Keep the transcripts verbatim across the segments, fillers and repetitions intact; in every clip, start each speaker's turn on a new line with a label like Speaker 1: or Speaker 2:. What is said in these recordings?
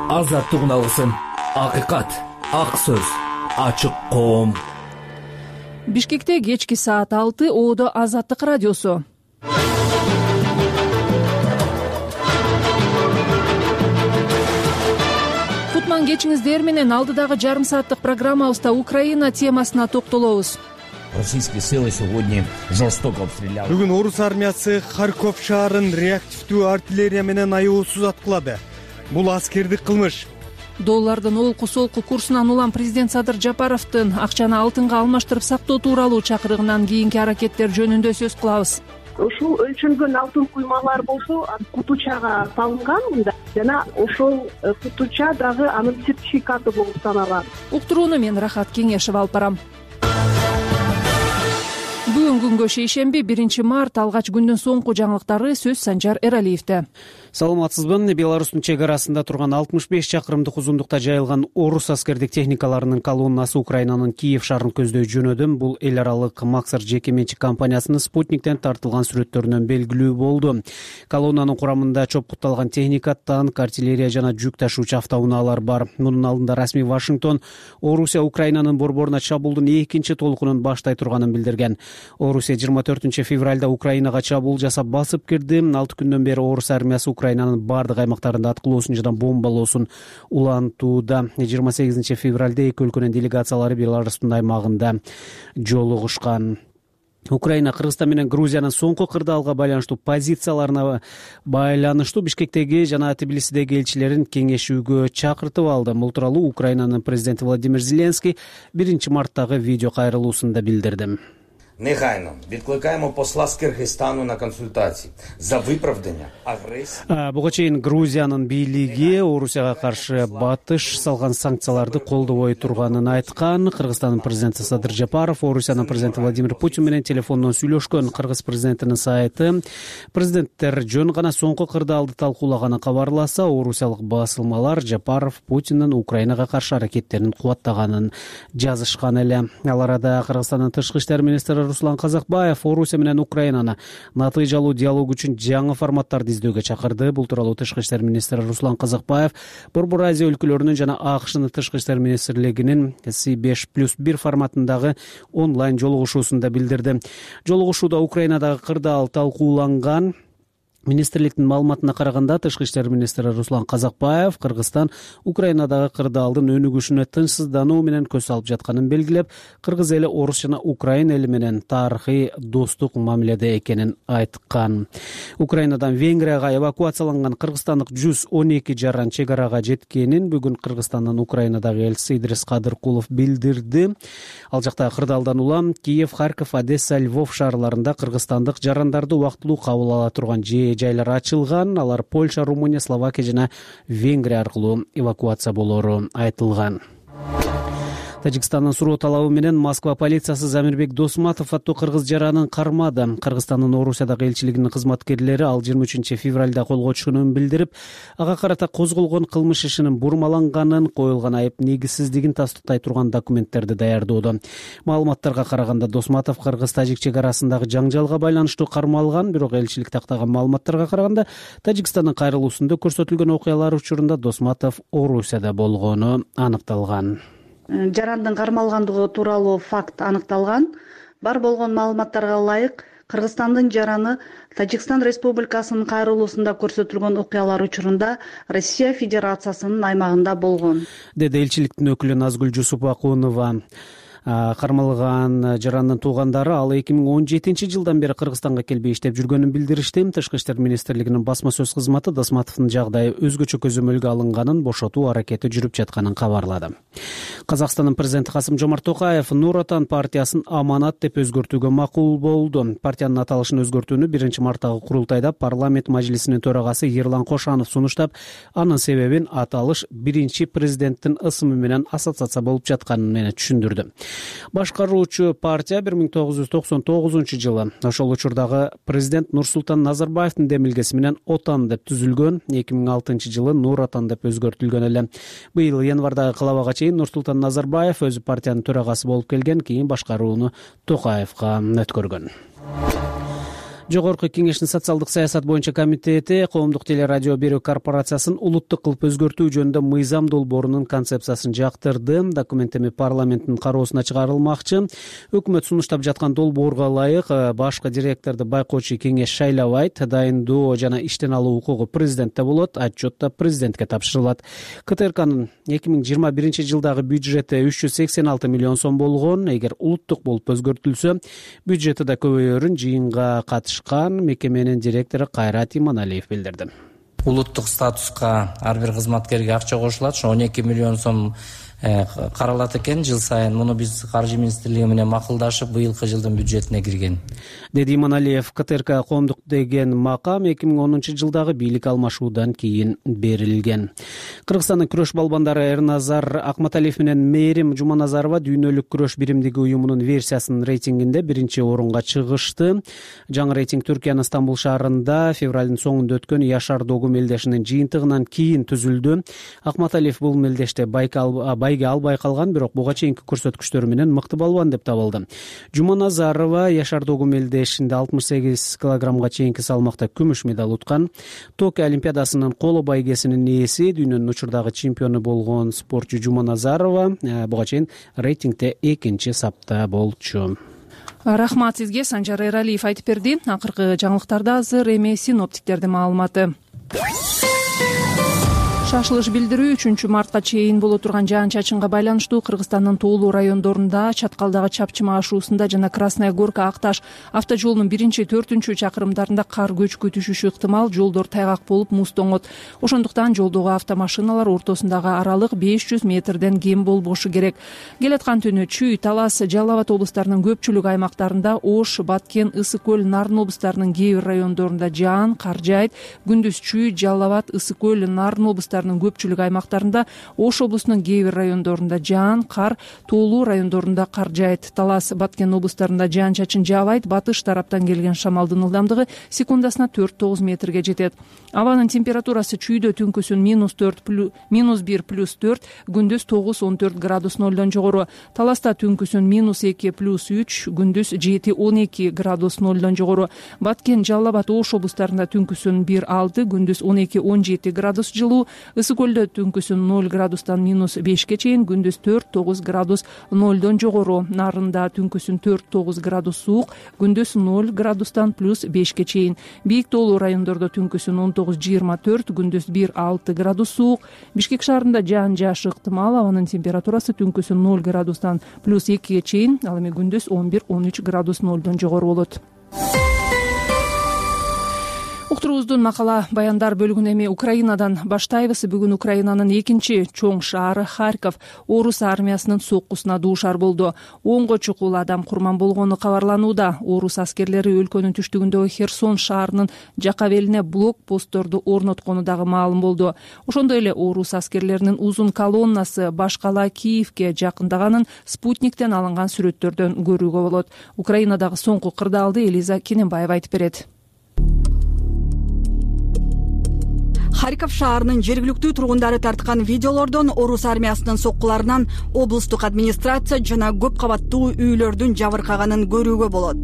Speaker 1: азаттык алгысың, акыйкат, ак сөз, ачык коом.
Speaker 2: Бишкекте кечки саат алты, Оодо Азаттык радиосу. Кутман кечиңиздер менен алдыдагы жарым сааттык программабызда Украина темасына токтолобуз.
Speaker 3: Российские силы сегодня жестоко обстреляли.
Speaker 4: Бүгүн орус армиясы Харьков шаарын реактивдүү артиллерия менен аябуусуз аткылады. Бул аскердик кылмыш.
Speaker 2: Доллардын олку-солку курсунан улам президент Садыр Жапаровдун акчаны алтынга алмаштырып сактоо тууралуу чакырыгынан кийинки аракеттер жөнүндө сөз кылабыз.
Speaker 5: Ошол өлчөлгөн алтын куймалар болсо кутучага салынган мында жана ошол кутуча дагы анын сертификаты болуп саналат.
Speaker 2: Уктурууну мен Рахат Кеңешев алып барам. Бүгүн күнгө шейшемби биринчи март алгач күндүн соңку жаңылыктары сөз Санжар Эралиевде.
Speaker 6: Саламатсызбы? Беларустун чек арасында турган алтымыш беш чакырымдык узундукта жайылган орус аскердик техникаларынын колоннасы Украинанын Киев шаарын көздөй жөнөдү. Бул эл аралык Максар жеке менчик компаниясынын Спутниктен тартылган сүрөттөрүнөн белгилүү болду. Колоннанын курамында чопкутталган техника, танк, артиллерия жана жүк ташуучу автоунаалар бар. Мунун алдында расмий Вашингтон Орусия Украинанын борборуна чабуулдун экинчи толкунун баштай турганын билдирген. Орусия жыйырма төртүнчү февралда Украинага чабуул жасап басып кирди. алты күндөн бери орус армиясы Украинанын бардык аймактарында аткылоосун жана бомбалоосун улантууда. жыйырма сегизинчи февралда эки өлкөнүн делегациялары Беларустун аймагында жолугушкан. Украина Кыргызстан менен Грузиянын соңку кырдаалга байланыштуу позицияларына байланыштуу Бишкектеги жана Тбилисидеги элчилерин кеңешүүгө чакыртып алды. Бул тууралуу Украинанын президенти Владимир Зеленский биринчи марттагы видео кайрылуусунда билдирди.
Speaker 7: Негайно відкликаємо посла з Киргизстану на консультації за виправдання агресії.
Speaker 6: Буга чейин Грузиянын бийлиги Орусияга каршы батыш салган санкцияларды колдобой турганын айткан. Кыргызстандын президенти Садыр Жапаров Орусиянын президенти Владимир Путин менен телефондон сүйлөшкөн. Кыргыз президентинин сайты президенттер жөн гана соңку кырдаалды талкуулаганын кабарласа, орусиялык басылмалар Жапаров Путиндин Украинага каршы аракеттерин кубаттаганын жазышкан эле. Ал арада Кыргызстандын тышкы иштер министри Руслан Казакбаев Орусия менен Украинаны натыйжалуу диалог үчүн жаңы форматтарды издөөгө чакырды. Бул тууралуу тышкы иштер министри Руслан Казакбаев Борбор Азия өлкөлөрүнүн жана АКШнын тышкы иштер министрлигинин С беш плюс бир форматындагы онлайн жолугушуусунда билдирди. Жолугушууда Украинадагы кырдаал талкууланган. Министрликтин маалыматына караганда, тышкы иштер министри Руслан Казакбаев Кыргызстан Украинадагы кырдаалдын өнүгүшүнө тынчсыздануу менен көз алып жатканын белгилеп, кыргыз эли орус жана украин эли менен тарыхый достук мамиледе экенин айткан. Украинадан Венгрияга эвакуацияланган кыргызстандык жүз он эки жаран чек арага жеткенин бүгүн Кыргызстандын Украинадагы элчиси Идрис Кадыркулов билдирди. Ал жакта кырдаалдан улам Киев, Харьков, Одесса, Львов шаарларында кыргызстандык жарандарды убактылуу кабыл ала турган жайлар ачылган. Алар Польша, Румыния, Словакия жана Венгрия аркылуу эвакуация болору айтылган. Тажикстандын суроо талабы менен Москва полициясы Замирбек Досматов аттуу кыргыз жаранын кармады. Кыргызстандын Орусиядагы элчилигинин кызматкерлери ал жыйырма үчүнчү февралда колго түшкөнүн билдирип, ага карата козголгон кылмыш ишинин бурмаланганын, коюлган айып негизсиздигин тастыктай турган документтерди даярдоодо. Маалыматтарга караганда Досматов кыргыз-тажик чек арасындагы жаңжалга байланыштуу кармалган, бирок элчилик тактаган маалыматтарга караганда Тажикстандын кайрылуусунда көрсөтүлгөн окуялар учурунда Досматов Орусияда болгону аныкталган.
Speaker 8: Жарандын кармалгандыгы тууралуу факт аныкталган. Бар болгон маалыматтарга ылайык Кыргызстандын жараны Тажикстан Республикасынын кайрылуусунда көрсөтүлгөн окуялар учурунда Россия Федерациясынын аймагында болгон, деди
Speaker 6: элчиликтин өкүлү Назгүл Жусупакунова. Кармалган жарандын туугандары ал эки миң он жетинчи жылдан бери Кыргызстанга келбей иштеп жүргөнүн билдиришти. Тышкы иштер министрлигинин басма сөз кызматы Досматовдун жагдайы өзгөчө көзөмөлгө алынганын, бошотуу аракети жүрүп жатканын кабарлады. Казакстандын президенти Касым Жомарт Токаев Нур Отан партиясын аманат деп өзгөртүүгө макул болду. Партиянын аталышын өзгөртүүнү биринчи марттагы курултайда парламент мажлисинин төрагасы Ерлан Кошанов сунуштап, анын себебин аталыш биринчи президенттин ысымы менен ассоциация болуп жатканын менен түшүндүрдү. Башкаруучу партия бир миң тогуз жүз токсон тогузунчу жылы ошол учурдагы президент Нурсултан Назарбаевдин демилгеси менен Отан деп түзүлгөн, эки миң алтынчы жылы Нур Отан деп өзгөртүлгөн эле. Быйыл январдагы кылабага чейин Нурсултан Назарбаев өзү партиянын төрагасы болуп келген, кийин башкарууну Токаевга өткөргөн. Жогорку Кеңештин социалдык саясат боюнча комитети коомдук телерадио берүү корпорациясын улуттук кылып өзгөртүү жөнүндө мыйзам долбоорунун концепциясын жактырды. Документ эми парламенттин кароосуна чыгарылмакчы. Өкмөт сунуштап жаткан долбоорго ылайык башкы директорду байкоочу кеңеш шайлабайт. Дайындоо жана иштен алуу укугу президентте болот, отчет да президентке тапшырылат. КТРКнын эки миң жыйырма биринчи жылдагы бюджети үч жүз сексен алты миллион сом болгон. Эгер улуттук болуп өзгөртүлсө, бюджети да көбөйөрүн жыйынга катыш мекеменин директору Кайрат Иманалиев билдирди.
Speaker 9: Улуттук статуска ар бир кызматкерге акча кошулат. Ошо он эки миллион сом каралат экен жыл сайын. Муну биз каржы министрлиги менен макулдашып, быйылкы жылдын бюджетине кирген.
Speaker 6: Деди Иманалиев, КТРК коомдук деген макам эки миң онунчу жылдагы бийлик алмашуудан кийин берилген. Кыргызстандын күрөш балбандары Эрназар Акматалиев менен Мээрим Жуманазарова дүйнөлүк күрөш биримдиги уюмунун версиясынын рейтингинде биринчи орунга чыгышты. Жаңы рейтинг Түркиянын Стамбул шаарында февралдын соңунда өткөн Яшар Догу мелдешинин жыйынтыгынан кийин түзүлдү. Акматалиев бул мелдеште байге албай калган, бирок буга чейинки көрсөткүчтөрү менен мыкты балбан деп табылды. Жуманазарова Яшар Догу мелдешинде алтымыш сегиз килограммга чейинки салмакта күмүш медаль уткан. Токио олимпиадасынын коло байгесинин ээси, дүйнөнүн учурдагы чемпиону болгон спортчу Жуманазарова буга чейин рейтингде экинчи сапта болчу.
Speaker 2: Рахмат сизге, Санжар Эралиев айтып берди. Акыркы жаңылыктарда азыр эми синоптиктердин маалыматы. Шашылыш билдирүү үчүнчү мартка чейин боло турган жаан-чачынга байланыштуу Кыргызстандын тоолуу райондорунда, Чаткалдагы Чапчыма ашуусунда жана Красная Горка Акташ автожолунун биринчи төртүнчү чакырымдарында кар көчкү түшүшү ыктымал, жолдор тайгак болуп муз тоңот. Ошондуктан жолдогу автомашиналар ортосундагы аралык беш жүз метрден кем болбошу керек. Келаткан түнү Чүй, Талас, Жалал Абад облустарынын көпчүлүк аймактарында, Ош, Баткен, Ысык көл, Нарын облустарынын кээ бир райондорунда жаан, кар жаайт. Күндүз Чүй, Жалал Абад, Ысык көл, Нарын облустарынын көпчүлүк аймактарында, Ош облусунун кээ бир райондорунда жаан, кар, тоолуу райондорунда кар жаайт. Талас, Баткен облустарында жаан-чачын жаабайт. Батыш тараптан келген шамалдын ылдамдыгы секундасына төрт тогуз метрге жетет. Абанын температурасы Чүйдө түнкүсүн минус төрт, минус бир плюс төрт, күндүз тогуз он төрт градус нолдон жогору. Таласта түнкүсүн минус эки плюс үч, күндүз жети он эки градус нолдон жогору. Баткен, Жалал Абад, Ош облустарында түнкүсүн бир алты, күндүз он эки он жети градус жылуу. Ысык көлдө түнкүсүн ноль градустан минус бешке чейин, күндүз төрт тогуз градус нолдон жогору. Нарында түнкүсүн төрт тогуз градус суук, күндүз ноль градустан плюс бешке чейин. Бийик тоолуу райондордо түнкүсүн он тогуз жыйырма төрт, күндүз бир алты градус суук. Бишкек шаарында жаан жаашы ыктымал, абанын температурасы түнкүсүн ноль градустан плюс экиге чейин, ал эми күндүз он бир он үч градус нолдон жогору болот. Уктуруубуздун макала баяндар бөлүгүнө эми Украинадан баштайбыз. Бүгүн Украинанын экинчи чоң шаары Харьков орус армиясынын соккусуна дуушар болду. онго чукул адам курман болгону кабарланууда. Орус аскерлери өлкөнүн түштүгүндөгү Херсон шаарынын жакабелине блок постторду орноткону дагы маалым болду. Ошондой эле орус аскерлеринин узун колоннасы баш кала Киевке жакындаганын спутниктен алынган сүрөттөрдөн көрүүгө болот. Украинадагы соңку кырдаалды Элиза Кененбаева айтып берет.
Speaker 10: Харьков шаарынын жергиликтүү тургундары тарткан видеолордон орус армиясынын соккуларынан облустук администрация жана көп кабаттуу үйлөрдүн жабыркаганын көрүүгө болот.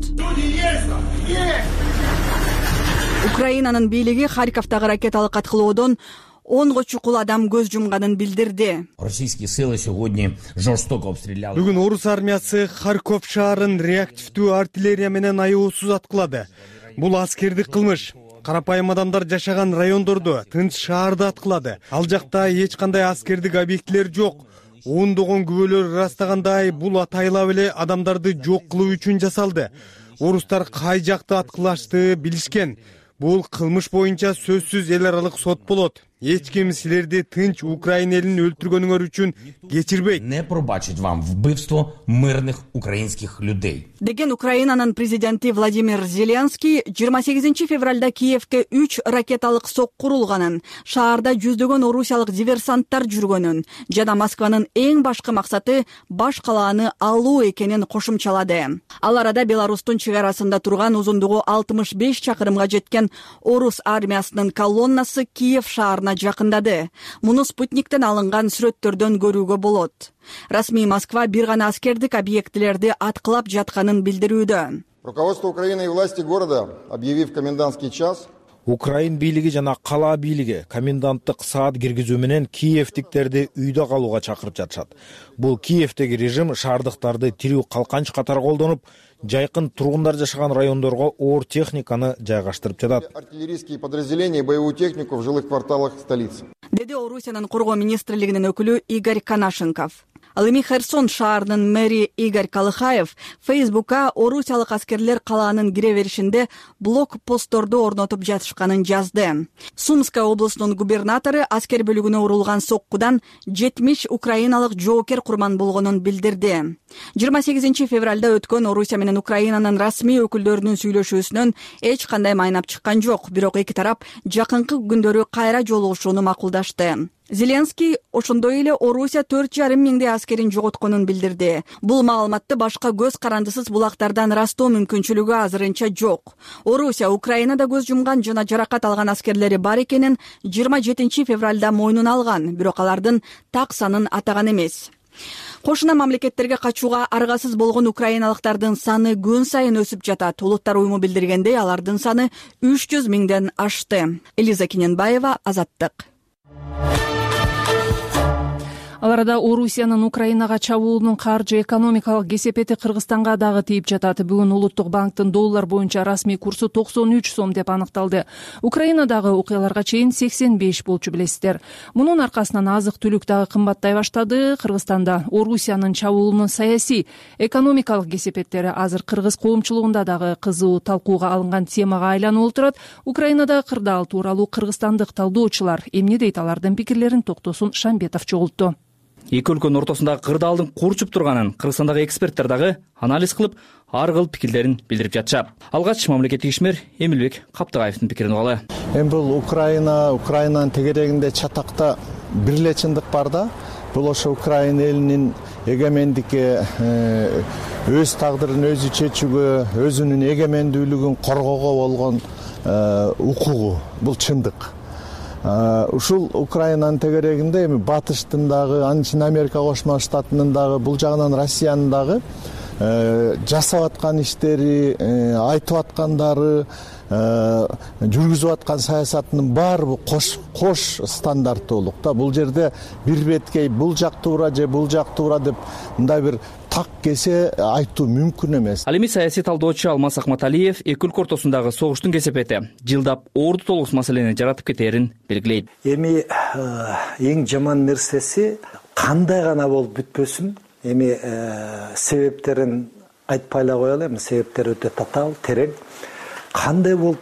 Speaker 10: Украинанын бийлиги Харьковдагы ракеталык аткылоодон онго чукул адам көз жумганын билдирди.
Speaker 3: Российские силы сегодня жестоко обстреляли.
Speaker 4: Бүгүн орус армиясы Харьков шаарын реактивдүү артиллерия менен аябысыз аткылады. Бул аскердик кылмыш. Карапайым адамдар жашаган райондорду, тынч шаарды аткылады. Ал жакта эч кандай аскердик объектилер жок. Ондогон күбөлөр ырастагандай, бул атайлап эле адамдарды жок кылуу үчүн жасалды. Орустар кай жакты аткылашты билишкен. Бул кылмыш боюнча сөзсүз эл аралык сот болот. Эч ким силерди тынч Украина элин өлтүргөнүңөр үчүн кечирбейт.
Speaker 3: Не пробачить вам вбивство мирных украинских людей.
Speaker 10: Деген Украинанын президенти Владимир Зеленский жыйырма сегизинчи февралда Киевке үч ракеталык сок курулганын, шаарда жүздөгөн орусиялык диверсанттар жүргөнүн жана Москванын эң башкы максаты баш калааны алуу экенин кошумчалады. Ал арада Беларустун чек арасында турган узундугу алтымыш беш чакырымга жеткен орус армиясынын колоннасы Киев шаарына жакындады. Муну спутниктен алынган сүрөттөрдөн көрүүгө болот. Расмий Москва бир гана аскердик объектилерди аткылап жатканын билдирүүдө.
Speaker 11: Руководство Украины и власти города, объявив комендантский час,
Speaker 12: Украин бийлиги жана кала бийлиги коменданттык саат киргизүү менен киевтиктерди үйдө калууга чакырып жатышат. Бул Киевдеги режим шаардыктарды тирүү калканч катары колдонуп, жайкын тургундар жашаган райондорго оор техниканы жайгаштырып жатат.
Speaker 11: Артиллерийские подразделения и боевую технику в жилых кварталах столицы.
Speaker 10: Деди Орусиянын коргоо министрлигинин өкүлү Игорь Канашенков. Ал эми Херсон шаарынын мэри Игорь Калыхаев Фейсбукка орусиялык аскерлер калаанын кире беришинде блок-постторду орнотуп жатышканын жазды. Сумская областынын губернатору аскер бөлүгүнө урулган соккудан жетимиш украиналык жоокер курман болгонун билдирди. жыйырма сегизинчи февралда өткөн Орусия менен Украинанын расмий өкүлдөрүнүн сүйлөшүүсүнөн эч кандай майнап чыккан жок, бирок эки тарап жакынкы күндөрү кайра жолугушууну макулдашты. Зеленский ошондой эле Орусия төрт жарым миңдей аскерин жоготконун билдирди. Бул маалыматты башка көз карандысыз булактардан ырастоо мүмкүнчүлүгү азырынча жок. Орусия Украинада көз жумган жана жаракат алган аскерлери бар экенин жыйырма жетинчи февралда мойнуна алган, бирок алардын так санын атаган эмес. Кошуна мамлекеттерге качууга аргасыз болгон украиналыктардын саны күн сайын өсүп жатат. Улуттар уюму билдиргендей, алардын саны үч жүз миңден ашты. Элиза Кененбаева, Азаттык.
Speaker 2: Ал арада Орусиянын Украинага чабуулунун каржы экономикалык кесепети Кыргызстанга дагы тийип жатат. Бүгүн Улуттук банктын доллар боюнча расмий курсу токсон үч сом деп аныкталды. Украинадагы окуяларга чейин сексен беш болчу билесиздер. Мунун аркасынан азык-түлүк дагы кымбаттай баштады. Кыргызстанда Орусиянын чабуулунун саясий, экономикалык кесепеттери азыр кыргыз коомчулугунда дагы кызуу талкууга алынган темага айланып отурат. Украинадагы кырдаал тууралуу кыргызстандык талдоочулар эмне дейт, алардын пикирлерин Токтосун Шамбетов чогултту.
Speaker 13: Эки өлкөнүн ортосундагы кырдаалдын курчуп турганын Кыргызстандагы эксперттер дагы анализ кылып, ар кыл пикирлерин билдирип жатышат. Алгач мамлекеттик ишмер Эмилбек Каптыгаевдин пикирин угалы.
Speaker 14: Эми бул Украина, Украинанын тегерегинде чатакта бир эле чындык бар да. Бул ошо Украина элинин эгемендикке, өз тагдырын өзү чечүүгө, өзүнүн эгемендүүлүгүн коргоого болгон укугу. Бул чындык. Ушул Украинанын тегерегинде эми батыштын дагы, анын ичинде Америка Кошмо Штатынын дагы, бул жагынан Россиянын дагы жасап аткан иштери, айтып аткандары, жүргүзүп аткан саясатынын баары бул кош кош стандарттуулук да. Бул жерде бир беткей бул жак туура же бул жак туура деп мындай бир так кесе айтуу мүмкүн эмес.
Speaker 13: Ал эми саясий талдоочу Алмаз Акматалиев эки өлкө ортосундагы согуштун кесепети жылдап орду толугус маселени жаратып кетээрин белгилейт.
Speaker 15: Эми эң жаман нерсеси кандай гана болуп бүтпөсүн, эми себептерин айтпай эле коелу, эми себептер өтө татаал, терең. Кандай болуп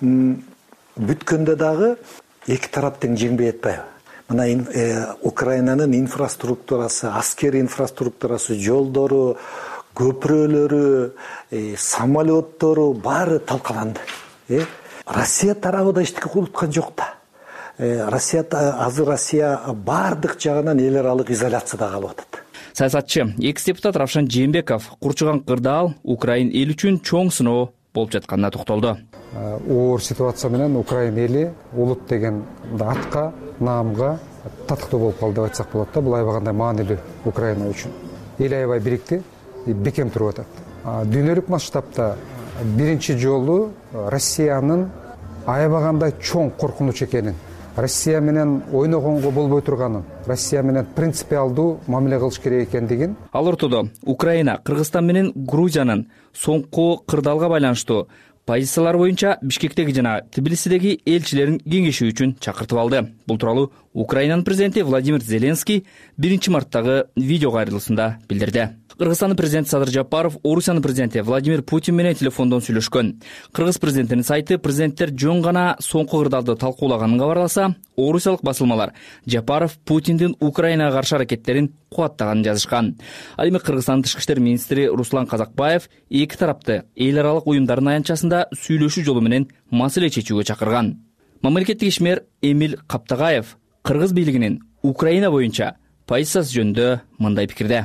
Speaker 15: бүткөндө дагы эки тарап тең жеңбей атпайбы? Мына Украинанын инфраструктурасы, аскери инфраструктурасы, жолдору, көпүрөлөрү, самолеттору баары талкаланды. Россия тарабы да эчтеке кылыпкан жок да. Россия азыр Россия баардык жагынан эл аралык изоляцияда калып атат.
Speaker 13: Саясатчы, экс-депутат Равшан Жээнбеков курчуган кырдаал Украин эли үчүн чоң сыноо болуп жатканына токтолду.
Speaker 16: Оор ситуация менен Украин эли улут деген атка, наамга татыктуу болуп калды деп айтсак болот да. Бул аябагандай маанилүү Украина үчүн. Эл аябай бирикти, бекем туруп атат. Дүйнөлүк масштабта биринчи жолу Россиянын аябагандай чоң коркунуч экенин, Россия менен ойногонго болбой турганын, Россия менен принципиалдуу мамиле кылыш керек экендигин.
Speaker 13: Ал ортодо Украина, Кыргызстан менен Грузиянын соңку кырдаалга байланыштуу позициялар боюнча Бишкектеги жана Тбилисидеги элчилерин кеңешүү үчүн чакыртып алды. Бул тууралуу Украинанын президенти Владимир Зеленский биринчи марттагы видео кайрылуусунда билдирди. Кыргызстандын президенти Садыр Жапаров Орусиянын президенти Владимир Путин менен телефондон сүйлөшкөн. Кыргыз президентинин сайты президенттер жөн гана соңку кырдаалды талкуулаганын кабарласа, орусиялык басылмалар Жапаров Путиндин Украинага каршы аракеттерин кубаттаганын жазышкан. Ал эми Кыргызстандын тышкы иштер министри Руслан Казакбаев эки тарапты эл аралык уюмдардын аянтчасында сүйлөшүү жолу менен маселе чечүүгө чакырган. Мамлекеттик ишмер Эмил Каптыгаев Кыргыз бийлигинин Украина боюнча позициясы жөнүндө мындай пикирде.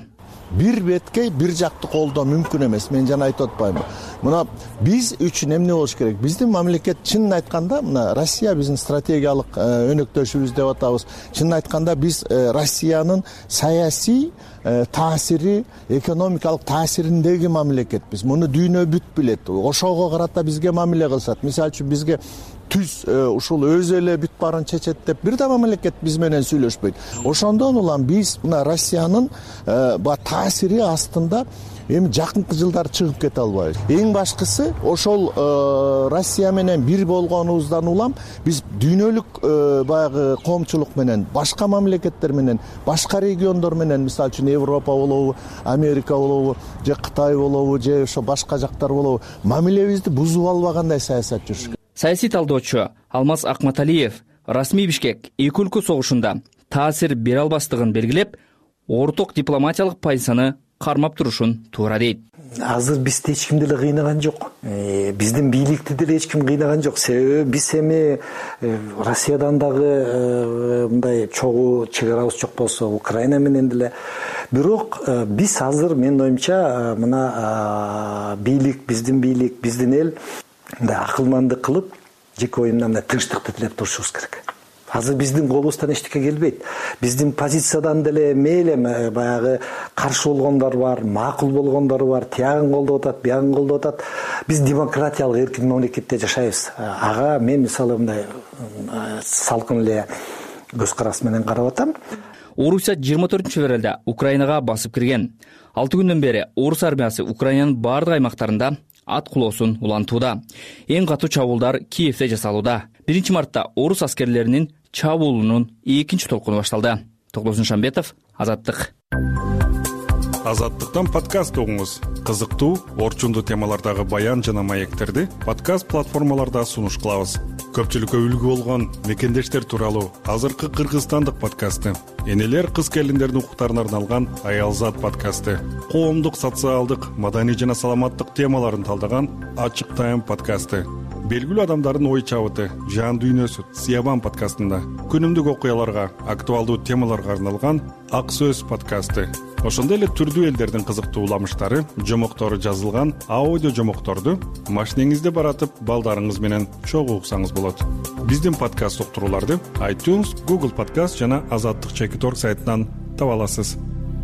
Speaker 14: бир беткей бир жакты колдоо мүмкүн эмес. Мен жана айтып атпаймынбы. Мына биз үчүн эмне болуш керек? Биздин мамлекет чынын айтканда, мына Россия биздин стратегиялык өнөктөшүбүз деп атабыз. Чынын айтканда биз Россиянын саясий таасири, экономикалык таасириндеги мамлекетпиз. Муну дүйнө бүт билет. Ошого карата бизге мамиле кылышат. Мисалы үчүн бизге түз ушул өзү эле бүт баарын чечет деп бир да мамлекет биз менен сүйлөшпөйт. Ошондон улам биз мына Россиянын таасири астында эми жакынкы жылдары чыгып кете албайбыз. Эң башкысы ошол Россия менен бир болгонубуздан улам биз дүйнөлүк баягы коомчулук менен, башка мамлекеттер менен, башка региондор менен, мисалы үчүн Европа болобу, Америка болобу, же Кытай болобу, же ошо башка жактар болобу, мамилебизди бузуп албагандай саясат жүрүш керек.
Speaker 13: Саясий талдоочу Алмаз Акматалиев расмий Бишкек эки өлкө согушунда таасир бере албастыгын белгилеп, орток дипломатиялык позицияны кармап турушун туура дейт.
Speaker 15: Азыр бизди эч ким деле кыйнаган жок. Биздин бийликти деле эч ким кыйнаган жок. Себеби биз эми Россиядан дагы мындай чогуу чек арабыз жок болсо, Украина менен деле. Бирок биз азыр менин оюмча мына бийлик, биздин бийлик, биздин эл мындай акылмандык кылып, жеке оюмдан мындай тынчтыкты тилеп турушубуз керек. Азыр биздин колубуздан эчтеке келбейт. Биздин позициядан деле мейли баягы каршы болгондор бар, макул болгондор бар, тиягын колдоп атат, биягын колдоп атат. Биз демократиялык эркин мамлекетте жашайбыз. Ага мен мисалы мындай салкын эле көз караш менен карап атам.
Speaker 13: Орусия жыйырма төртүнчү февралда Украинага басып кирген. алты күндөн бери орус армиясы Украинанын бардык аймактарында ат кулоосун улантууда. Эң катуу чабуулдар Киевде жасалууда. биринчи мартта орус аскерлеринин чабуулунун экинчи толкуну башталды. Токтосун Шамбетов, Азаттык.
Speaker 17: Азаттыктан подкаст угуңуз. Кызыктуу, орчундуу темалардагы баян жана маектерди подкаст платформаларда сунуш кылабыз. Көпчүлүккө үлгү болгон мекендештер тууралуу азыркы кыргызстандык подкасты, энелер кыз келиндердин укуктарына арналган Аялзат подкасты, коомдук, социалдык, маданий жана саламаттык темаларын талдаган Ачык Тайм подкасты, белгилүү адамдардын ой чабыты, жан дүйнөсү Сиябан подкастында, күнүмдүк окуяларга, актуалдуу темаларга арналган Ак Сөз подкасты, ошондой эле түрдүү элдердин кызыктуу уламыштары, жомоктору жазылган аудио жомокторду машинеңизде баратып балдарыңыз менен чогуу уксаңыз болот. Биздин подкаст уктурууларды iTunes, Google Podcast жана Азаттык чекит точка орг сайтынан таба аласыз.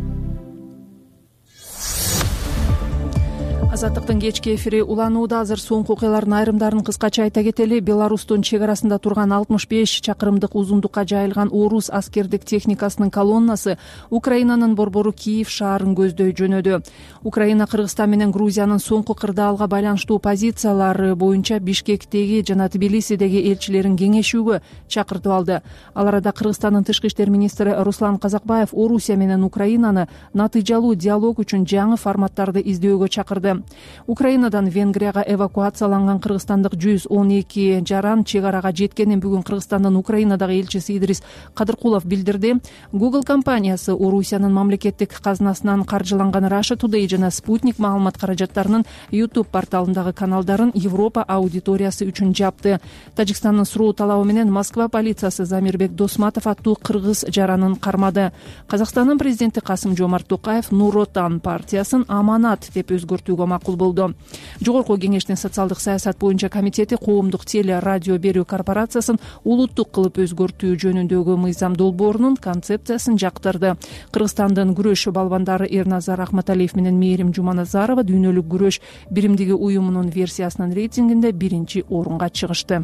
Speaker 2: Азаттыктын кечки эфири уланууда. Азыр соңку окуялардын айрымдарын кыскача айта кетели. Беларустун чек арасында турган алтымыш беш чакырымдык узундукка жайылган орус аскердик техникасынын колоннасы Украинанын борбору Киев шаарын көздөй жөнөдү. Украина Кыргызстан менен Грузиянын соңку кырдаалга байланыштуу позициялары боюнча Бишкектеги жана Тбилисидеги элчилерин кеңешүүгө чакыртып алды. Ал арада Кыргызстандын тышкы иштер министри Руслан Казакбаев Орусия менен Украинаны натыйжалуу диалог үчүн жаңы форматтарды издөөгө чакырды. Украинадан Венгрияга эвакуацияланган кыргызстандык жүз он эки жаран чек арага жеткенин бүгүн Кыргызстандын Украинадагы элчиси Идрис Кадыркулов билдирди. Google компаниясы Орусиянын мамлекеттик казынасынан каржыланган Russia Today жана Спутник маалымат каражаттарынын YouTube порталындагы каналдарын Европа аудиториясы үчүн жапты. Тажикстандын суроо талабы менен Москва полициясы Замирбек Досматов аттуу кыргыз жаранын кармады. Казакстандын президенти Касым Жомарт Токаев Нур Отан партиясын аманат деп өзгөртүүгө макул болду. Жогорку кеңештин социалдык саясат боюнча комитети коомдук теле радио берүү корпорациясын улуттук кылып өзгөртүү жөнүндөгү мыйзам долбоорунун концепциясын жактырды. Кыргызстандын күрөш балбандары Эрназар Ахматалиев менен Мээрим Жуманазарова дүйнөлүк күрөш биримдиги уюмунун версиясынын рейтингинде биринчи орунга чыгышты.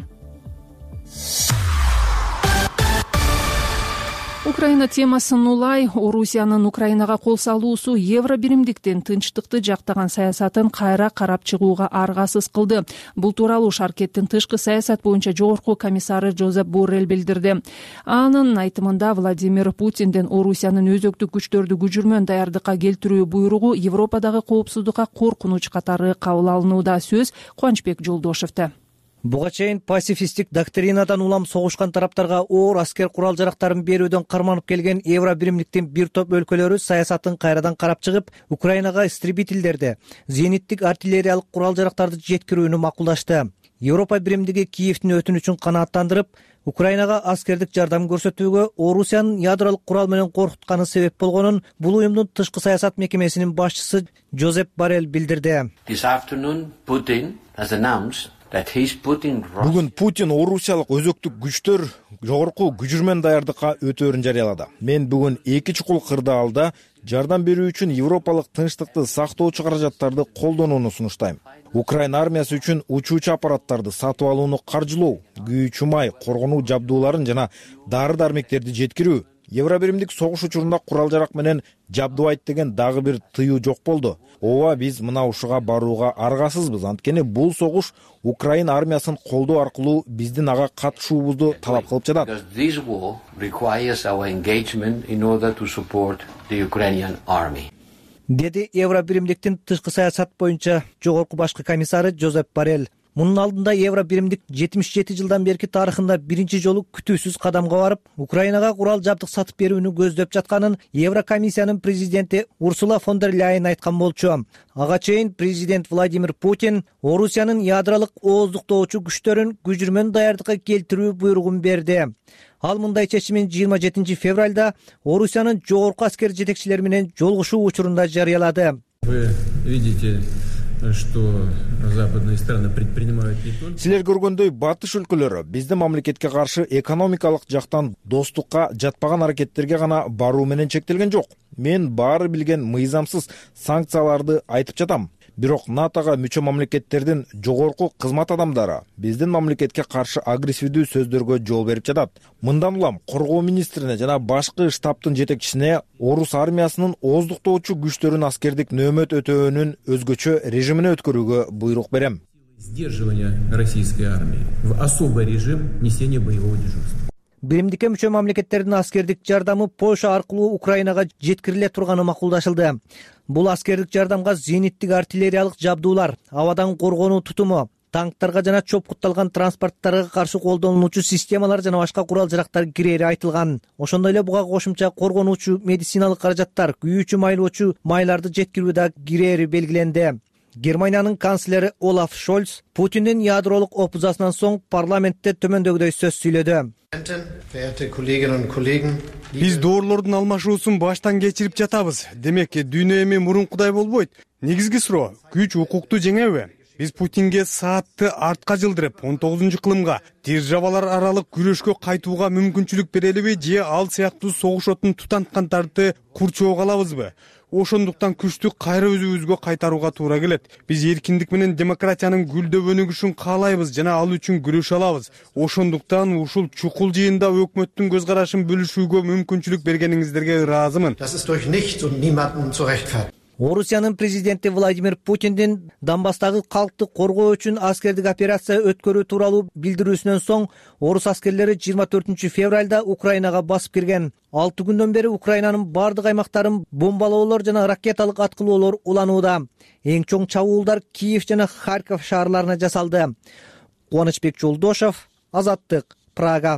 Speaker 2: Украина темасын улай, Орусиянын Украинага кол салуусу евро биримдиктин тынчтыкты жактаган саясатын кайра карап чыгууга аргасыз кылды. Бул тууралуу Шаркеттин тышкы саясат боюнча жогорку комиссары Жозеп Боррелл билдирди. Анын айтымында Владимир Путиндин Орусиянын өзөктүк күчтөрдү күжүрмөн даярдыкка келтирүү буйругу Европадагы коопсуздукка коркунуч катары кабыл алынууда. Сөз Кубанычбек Жолдошевде.
Speaker 18: Буга чейин пацифисттик доктринадан улам согушкан тараптарга оор аскер курал жарактарын берүүдөн карманып келген евро биримдиктин бир топ өлкөлөрү саясатын кайрадан карап чыгып, Украинага истребительдерди, зениттик артиллериялык курал жарактарды жеткирүүнү макулдашты. Европа биримдиги Киевдин өтүнүчүн канааттандырып, Украинага аскердик жардам көрсөтүүгө Орусиянын ядролук курал менен коркутканы себеп болгонун бул уюмдун тышкы саясат мекемесинин башчысы Жозеп Боррелл билдирди.
Speaker 12: Бүгүн Путин орусиялык өзөктүк күчтөр жогорку күжүрмөн даярдыкка өтөөрүн жарыялады. Мен бүгүн эки чукул кырдаалда жардам берүү үчүн европалык тынчтыкты сактоочу каражаттарды колдонууну сунуштайм. Украина армиясы үчүн учуучу аппараттарды сатып алууну каржылоо, күйүүчү май, коргонуу жабдууларын жана дары-дармектерди жеткирүү, Евробиримдик согуш учурунда курал жарак менен жабдыбайт деген дагы бир тыюу жок болду. Ооба, биз мына ушуга барууга аргасызбыз. Анткени бул согуш Украина армиясын колдоо аркылуу биздин ага катышуубузду талап кылып жатат.
Speaker 18: Деди Евробиримдиктин тышкы саясат боюнча жогорку башкы комиссары Жозеп Боррелл. Мунун алдында Евробиримдик жетимиш жети жылдан берки тарыхында биринчи жолу күтүүсүз кадамга барып, Украинага курал жабдык сатып берүүнү көздөп жатканын Еврокомиссиянын президенти Урсула фон дер Ляйен айткан болчу. Ага чейин президент Владимир Путин Орусиянын ядролук ооздуктоочу күчтөрүн күжүрмөн даярдыкка келтирүү буйругун берди. Ал мындай чечимин жыйырма жетинчи февралда Орусиянын жогорку аскер жетекчилери менен жолугушуу учурунда жарыялады.
Speaker 19: Вы видите, что западные страны предпринимают не только...
Speaker 12: Силер көргөндөй батыш өлкөлөрү биздин мамлекетке каршы экономикалык жактан достукка жатпаган аракеттерге гана баруу менен чектелген жок. Мен баары билген мыйзамсыз санкцияларды айтып жатам. Бирок натога мүчө мамлекеттердин жогорку кызмат адамдары биздин мамлекетке каршы агрессивдүү сөздөргө жол берип жатат. Мындан улам коргоо министрине жана башкы штабтын жетекчисине орус армиясынын ооздуктоочу күчтөрүн аскердик нөөмөт өтөөнүн өзгөчө режимине өткөрүүгө буйрук берем.
Speaker 19: Сдерживание российской армии в особый режим несения боевого дежурства.
Speaker 18: Биримдикке мүчө мамлекеттердин аскердик жардамы Польша аркылуу Украинага жеткириле турганы макулдашылды. Бул аскердик жардамга зениттик артиллериялык жабдуулар, абадан коргонуу тутуму, танктарга жана чопкутталган транспорттарга каршы колдонулуучу системалар жана башка курал жарактар кирери айтылган. Ошондой эле буга кошумча коргонуучу медициналык каражаттар, күйүүчү майлоочу майларды жеткирүү да кирери белгиленди. Германиянын канцлери Олаф Шольц Путиндин ядролук опузасынан соң парламентте төмөндөгүдөй сөз сүйлөдү.
Speaker 4: Биз доорлордун алмашуусун баштан кечирип жатабыз. Демек, дүйнө эми мурункудай болбойт. Негизги суроо, күч укукту жеңеби? Биз Путинге саатты артка жылдырып, он тогузунчу кылымга державалар аралык күрөшкө кайтууга мүмкүнчүлүк берелиби, же ал сыяктуу согуш отун тутанткандарды курчоого алабызбы? Ошондуктан күчтү кайра өзүбүзгө кайтарууга туура келет. Биз эркиндик менен демократиянын гүлдөп өнүгүшүн каалайбыз жана ал үчүн күрөшө алабыз. Ошондуктан ушул чукул жыйында өкмөттүн көз карашын бөлүшүүгө мүмкүнчүлүк бергениңиздерге ыраазымын.
Speaker 18: Орусиянын президенти Владимир Путиндин Донбасстагы калкты коргоо үчүн аскердик операция өткөрүү тууралуу билдирүүсүнөн соң орус аскерлери жыйырма төртүнчү февралда Украинага басып кирген. алты күндөн бери Украинанын бардык аймактарын бомбалоолор жана ракеталык аткылоолор уланууда. Эң чоң чабуулдар Киев жана Харьков шаарларына жасалды. Кубанычбек Жолдошов, Азаттык, Прага.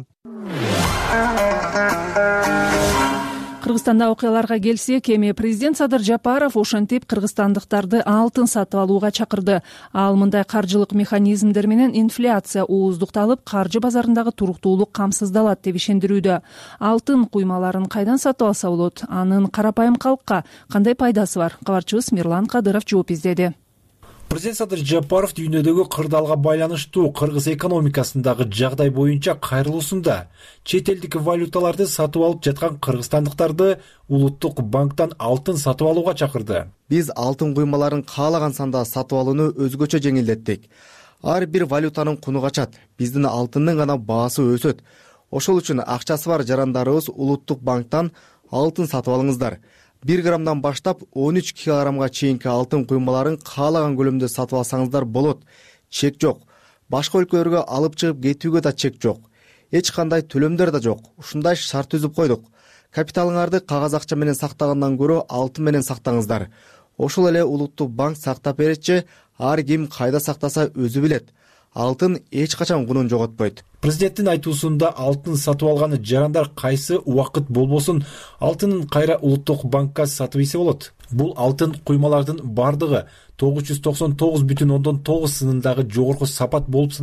Speaker 2: Кыргызстанда окуяларга келсек, эми президент Садыр Жапаров ошентип кыргызстандыктарды алтын сатып алууга чакырды. Ал мындай каржылык механизмдер менен инфляция ооздукталып, каржы базарындагы туруктуулук камсыздалат деп ишендирүүдө. Алтын куймаларын кайдан сатып алса болот? Анын карапайым калкка кандай пайдасы бар? Кабарчыбыз Мирлан Кадыров жооп издеди.
Speaker 20: Президент Садыр Жапаров дүйнөдөгү кырдаалга байланыштуу кыргыз экономикасындагы жагдай боюнча кайрылуусунда чет элдик валюталарды сатып алып жаткан кыргызстандыктарды улуттук банктан алтын сатып алууга чакырды.
Speaker 21: Биз алтын куймаларын каалаган санда сатып алууну өзгөчө жеңилдеттик. Ар бир валютанын куну качат, биздин алтындын гана баасы өсөт. Ошол үчүн акчасы бар жарандарыбыз улуттук банктан алтын сатып алыңыздар. бир граммдан баштап он үч килограммга чейинки алтын куймаларын каалаган көлөмдө сатып алсаңыздар болот. Чек жок. Башка өлкөлөргө алып чыгып кетүүгө да чек жок. Эч кандай төлөмдөр да жок. Ушундай шарт түзүп койдук. Капиталыңарды кагаз акча менен сактагандан көрө алтын менен сактаңыздар. Ошол эле улуттук банк сактап беретчи, ар ким кайда сактаса өзү билет. Алтын эч качан кунун жоготпойт.
Speaker 20: Президенттин айтуусунда алтын сатып алган жарандар кайсы убакыт болбосун алтынын кайра улуттук банкка сатып ийсе болот. Бул алтын куймалардын бардыгы тогуз жүз токсон тогуз бүтүн ондон тогуз сынындагы жогорку сапат болуп саналат.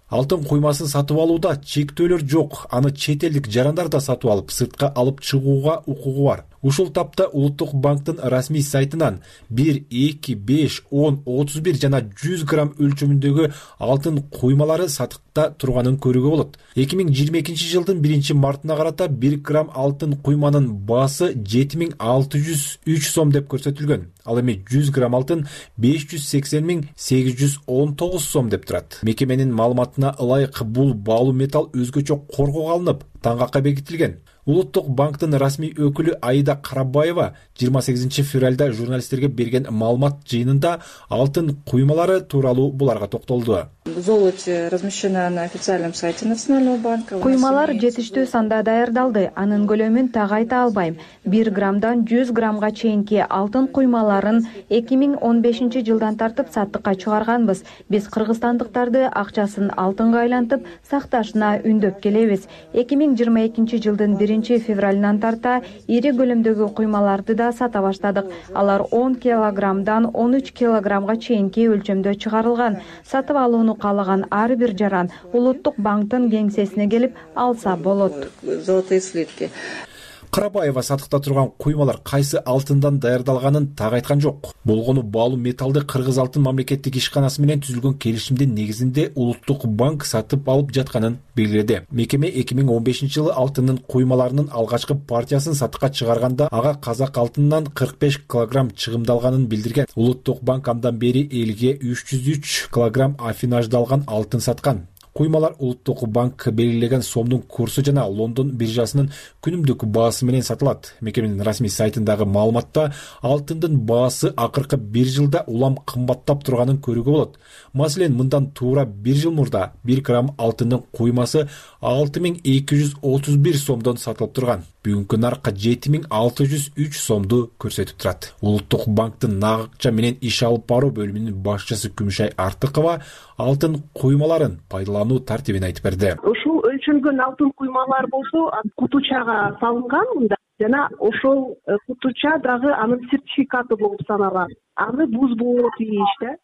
Speaker 20: алтын куймасын сатып алууда чектөөлөр жок, аны чет элдик жарандар да сатып алып, сыртка алып чыгууга укугу бар. Ушул тапта Улуттук банктын расмий сайтынан бир, эки, беш, он, отуз бир жана жүз грамм өлчөмүндөгү алтын куймалары сатыкта турганын көрүүгө болот. эки миң жыйырма экинчи жылдын биринчи мартына карата бир грамм алтын куйманын баасы жети миң алты жүз үч сом деп көрсөтүлгөн. Ал эми жүз грамм алтын беш жүз сексен миң сегиз жүз он тогуз сом деп турат. Мекеменин маалыматына ылайык бул баалуу металл өзгөчө коргоого алынып, таңгакка бекитилген. Улуттук банктын расмий өкүлү Аида Карабаева жыйырма сегизинчи февралда журналисттерге берген маалымат жыйынында алтын куймалары тууралуу буларга токтолду.
Speaker 1: Золото размещено на официальном сайте Национального банка.
Speaker 22: Куймалар жетиштүү санда даярдалды. Анын көлөмүн так айта албайм. бир граммдан жүз граммга чейинки алтын куймаларын эки миң он бешинчи жылдан тартып саттыкка чыгарганбыз. Биз кыргызстандыктарды акчасын алтынга айлантып сакташына үндөп келебиз. эки миң жыйырма экинчи жылдын биринчи февралынан тарта ири көлөмдөгү куймаларды да сата баштадык. Алар он килограммдан он үч килограммга чейинки өлчөмдө чыгарылган. Сатып алууну каалаган ар бир жаран Улуттук банктын кеңсесине келип алса болот.
Speaker 1: Золотые слитки.
Speaker 20: Карабаева сатыкта турган куймалар кайсы алтындан даярдалганын так айткан жок. Болгону баалуу металлды Кыргыз алтын мамлекеттик ишканасы менен түзүлгөн келишимдин негизинде Улуттук банк сатып алып жатканын белгиледи. Мекеме эки миң он бешинчи жылы алтындын куймаларынын алгачкы партиясын сатыкка чыгарганда ага казак алтынынан кырк беш килограмм чыгымдалганын билдирген. Улуттук банк андан бери элге үч жүз үч килограмм афинаждалган алтын саткан. Куймалар Улуттук банк белгилеген сомдун курсу жана Лондон биржасынын күнүмдүк баасы менен сатылат. Мекеменин расмий сайтындагы маалыматта алтындын баасы акыркы бир жылда улам кымбаттап турганын көрүүгө болот. Маселен, мындан туура бир жыл мурда бир грамм алтындын куймасы алты миң эки жүз отуз бир сомдон сатылып турган. Бүгүнкү наркка жети миң алты жүз үч сомду көрсөтүп турат. Улуттук банктын нагакча менен иш алып баруу бөлүмүнүн башчысы Күмүшай Артыкова алтын куймаларын пайдалануу тартибин айтып берди.
Speaker 5: Ушул өлчөнгөн алтын куймалар болсо кутучага салынган мында жана ошол кутуча дагы анын сертификаты болуп саналат. Аны бузбоо тийиш да.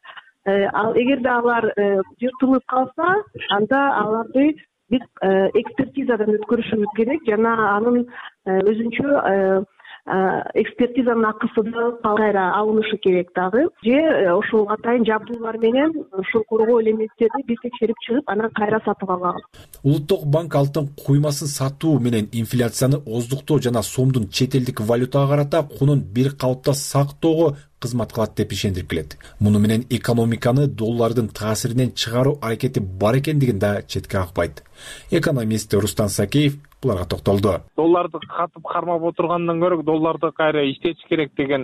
Speaker 5: Ал эгерде алар жыртылып калса, анда аларды биз экспертизадан өткөрүшүбүз керек жана анын өзүнчө экспертизанын акысы да кайра алынышы керек дагы. Же ошол атайын жабдуулар менен ушул коргоо элементтерди биз текшерип чыгып, анан кайра сатып алабыз.
Speaker 20: Улуттук банк алтын куймасын сатуу менен инфляцияны оздуктоо жана сомдун чет элдик валютага карата кунун бир калыпта сактоого кызмат кылат деп ишендирип келет. Муну менен экономиканы доллардын таасиринен чыгаруу аракети бар экендигин да четке какпайт. Экономист Рустам Сакеев буларга токтолду.
Speaker 23: Долларды катып кармап отургандан көрө долларды кайра иштетиш керек деген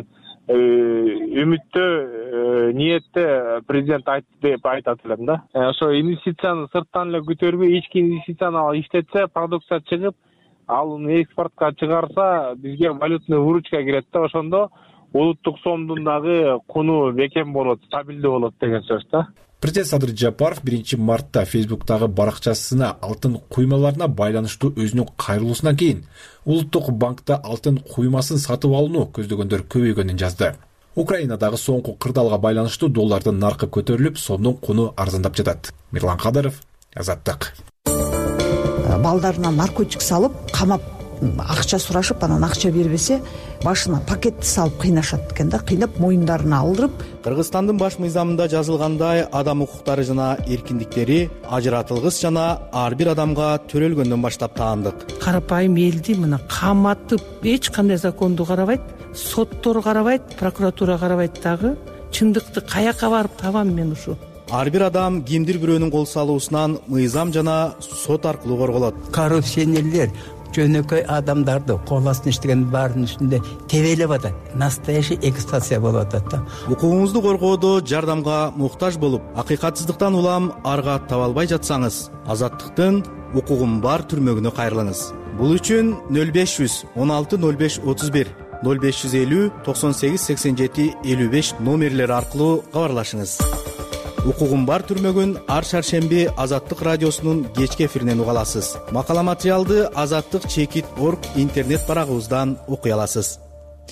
Speaker 23: үмүттө, ниетте президент айтты деп айтат элем да. Ошо инвестицияны сырттан эле көтөрбөй, ички инвестицияны алып иштетсе, продукция чыгып, ал экспортко чыгарса, бизге валютный выручка кирет да, ошондо улуттук сомдун дагы куну бекем болот, стабилдүү болот деген сөз да.
Speaker 20: Президент Садыр Жапаров биринчи мартта Фейсбуктагы баракчасына алтын куймаларына байланыштуу өзүнүн кайрылуусунан кийин Улуттук банкта алтын куймасын сатып алууну көздөгөндөр көбөйгөнүн жазды. Украинадагы соңку кырдаалга байланыштуу доллардын наркы көтөрүлүп, сомдун куну арзандап жатат. Мирлан Кадыров, Азаттык.
Speaker 24: Балдарына наркотик салып, камап акча сурашып, анан акча бербесе, башына пакетти салып кыйнашат экен да, кыйнап моюндарына алдырып.
Speaker 21: Кыргызстандын баш мыйзамында жазылгандай, адам укуктары жана эркиндиктери ажыратылгыс жана ар бир адамга төрөлгөндөн баштап таандык.
Speaker 25: Карапайым элди мына каматып, эч кандай законду карабайт, соттор карабайт, прокуратура карабайт дагы. Чындыкты каяка барып табам мен ушу?
Speaker 21: Ар бир адам кимдир бирөөнүн кол салуусунан мыйзам жана сот аркылуу корголот.
Speaker 26: Коррупционерлер жөнөкөй адамдарды кол астына иштеген баардын үстүндө тебелеп атат. Настоящий эксплуатация болуп атат да.
Speaker 21: Укугуңузду коргоодо жардамга муктаж болуп, акыйкатсыздыктан улам арга таба албай жатсаңыз, Азаттыктын укугум бар түрмөгүнө кайрылыңыз. Бул үчүн нөл беш жүз он алты нөл беш отуз бир, нөл беш жүз элүү токсон сегиз сексен жети элүү беш номерлери аркылуу кабарлашыңыз. Укугум бар түрмөгүн ар шаршемби Азаттык радиосунун кечки эфиринен уга аласыз. Макала материалды азаттык чекит точка орг интернет барагыбыздан окуй аласыз.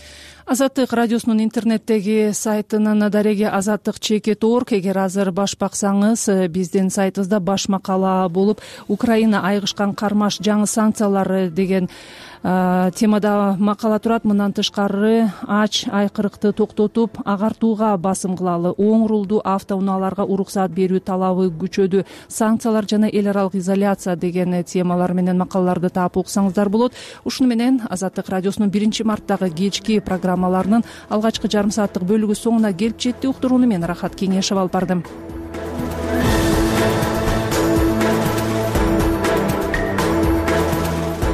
Speaker 2: азаттык радиосунун интернеттеги сайтынын дареги азаттык чекит орг. Эгер азыр баш баксаңыз, биздин сайтыбызда баш макала болуп Украина айгышкан кармаш жаңы санкциялары деген темада макала турат. Мындан тышкары ач айкырыкты токтотуп агартууга басым кылалы, оң рулдуу автоунааларга уруксаат берүү талабы күчөдү, санкциялар жана эл аралык изоляция деген темалар менен макалаларды таап окусаңыздар болот. Ушуну менен азаттык радиосунун биринчи марттагы кечки программаларынын алгачкы жарым сааттык бөлүгү соңуна келип жетти. Уктурууну мен Рахат Кеңешева алып бардым.